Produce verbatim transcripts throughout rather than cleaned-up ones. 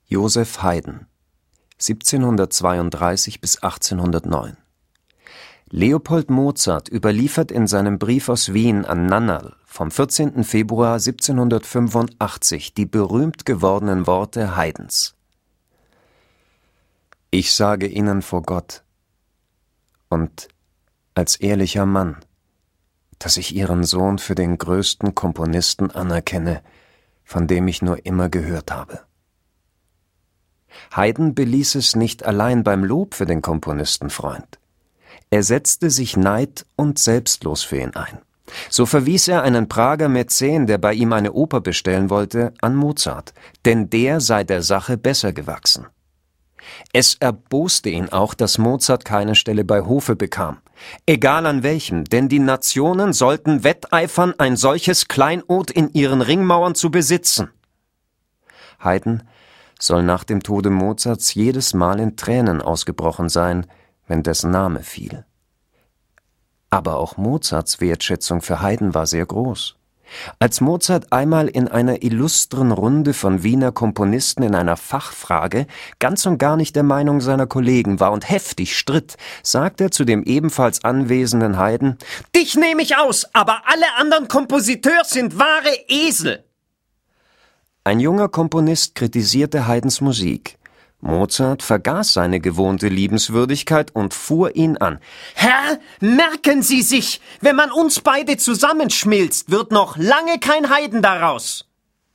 Joseph Haydn siebzehnhundertzweiunddreißig bis achtzehnhundertneun. Leopold Mozart überliefert in seinem Brief aus Wien an Nannerl vom vierzehnten Februar siebzehnhundertfünfundachtzig die berühmt gewordenen Worte Haydns: »Ich sage Ihnen vor Gott und als ehrlicher Mann, dass ich Ihren Sohn für den größten Komponisten anerkenne, von dem ich nur immer gehört habe.« Haydn beließ es nicht allein beim Lob für den Komponistenfreund. Er setzte sich neid- und selbstlos für ihn ein. So verwies er einen Prager Mäzen, der bei ihm eine Oper bestellen wollte, an Mozart, denn der sei der Sache besser gewachsen. Es erboste ihn auch, dass Mozart keine Stelle bei Hofe bekam, egal an welchem, denn die Nationen sollten wetteifern, ein solches Kleinod in ihren Ringmauern zu besitzen. Haydn soll nach dem Tode Mozarts jedes Mal in Tränen ausgebrochen sein, wenn dessen Name fiel. Aber auch Mozarts Wertschätzung für Haydn war sehr groß. Als Mozart einmal in einer illustren Runde von Wiener Komponisten in einer Fachfrage ganz und gar nicht der Meinung seiner Kollegen war und heftig stritt, sagte er zu dem ebenfalls anwesenden Haydn: »Dich nehme ich aus, aber alle anderen Kompositeurs sind wahre Esel!« Ein junger Komponist kritisierte Haydns Musik. Mozart vergaß seine gewohnte Liebenswürdigkeit und fuhr ihn an. »Herr, merken Sie sich, wenn man uns beide zusammenschmilzt, wird noch lange kein Haydn daraus!«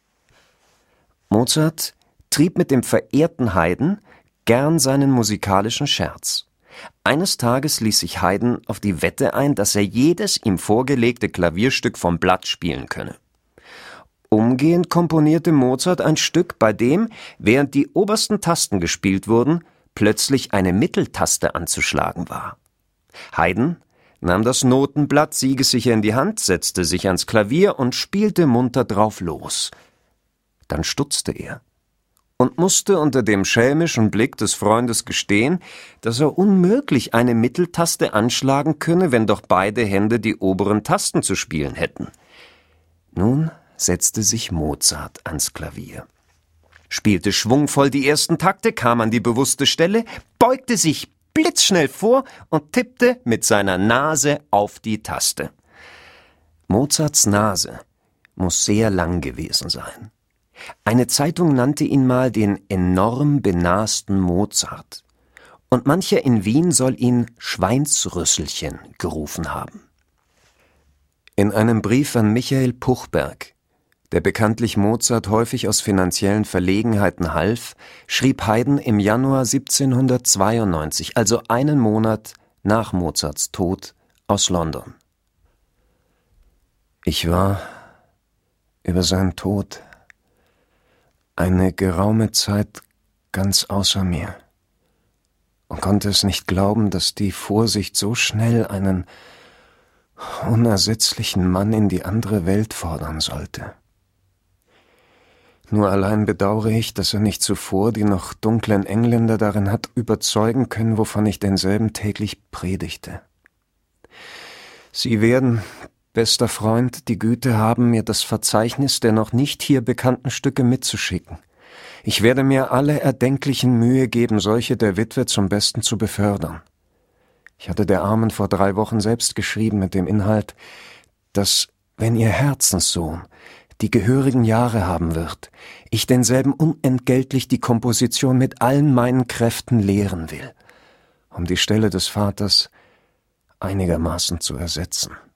Mozart trieb mit dem verehrten Haydn gern seinen musikalischen Scherz. Eines Tages ließ sich Haydn auf die Wette ein, dass er jedes ihm vorgelegte Klavierstück vom Blatt spielen könne. Umgehend komponierte Mozart ein Stück, bei dem, während die obersten Tasten gespielt wurden, plötzlich eine Mitteltaste anzuschlagen war. Haydn nahm das Notenblatt siegessicher in die Hand, setzte sich ans Klavier und spielte munter drauf los. Dann stutzte er und musste unter dem schelmischen Blick des Freundes gestehen, dass er unmöglich eine Mitteltaste anschlagen könne, wenn doch beide Hände die oberen Tasten zu spielen hätten. Nun setzte sich Mozart ans Klavier, spielte schwungvoll die ersten Takte, kam an die bewusste Stelle, beugte sich blitzschnell vor und tippte mit seiner Nase auf die Taste. Mozarts Nase muss sehr lang gewesen sein. Eine Zeitung nannte ihn mal den enorm benasten Mozart, und mancher in Wien soll ihn Schweinsrüsselchen gerufen haben. In einem Brief an Michael Puchberg, der bekanntlich Mozart häufig aus finanziellen Verlegenheiten half, schrieb Haydn im Januar siebzehnhundertzweiundneunzig, also einen Monat nach Mozarts Tod, aus London: »Ich war über seinen Tod eine geraume Zeit ganz außer mir und konnte es nicht glauben, dass die Vorsicht so schnell einen unersetzlichen Mann in die andere Welt fordern sollte. Nur allein bedauere ich, dass er nicht zuvor die noch dunklen Engländer darin hat überzeugen können, wovon ich denselben täglich predigte. Sie werden, bester Freund, die Güte haben, mir das Verzeichnis der noch nicht hier bekannten Stücke mitzuschicken. Ich werde mir alle erdenklichen Mühe geben, solche der Witwe zum Besten zu befördern. Ich hatte der Armen vor drei Wochen selbst geschrieben mit dem Inhalt, dass, wenn ihr Herzenssohn die gehörigen Jahre haben wird, ich denselben unentgeltlich die Komposition mit allen meinen Kräften lehren will, um die Stelle des Vaters einigermaßen zu ersetzen.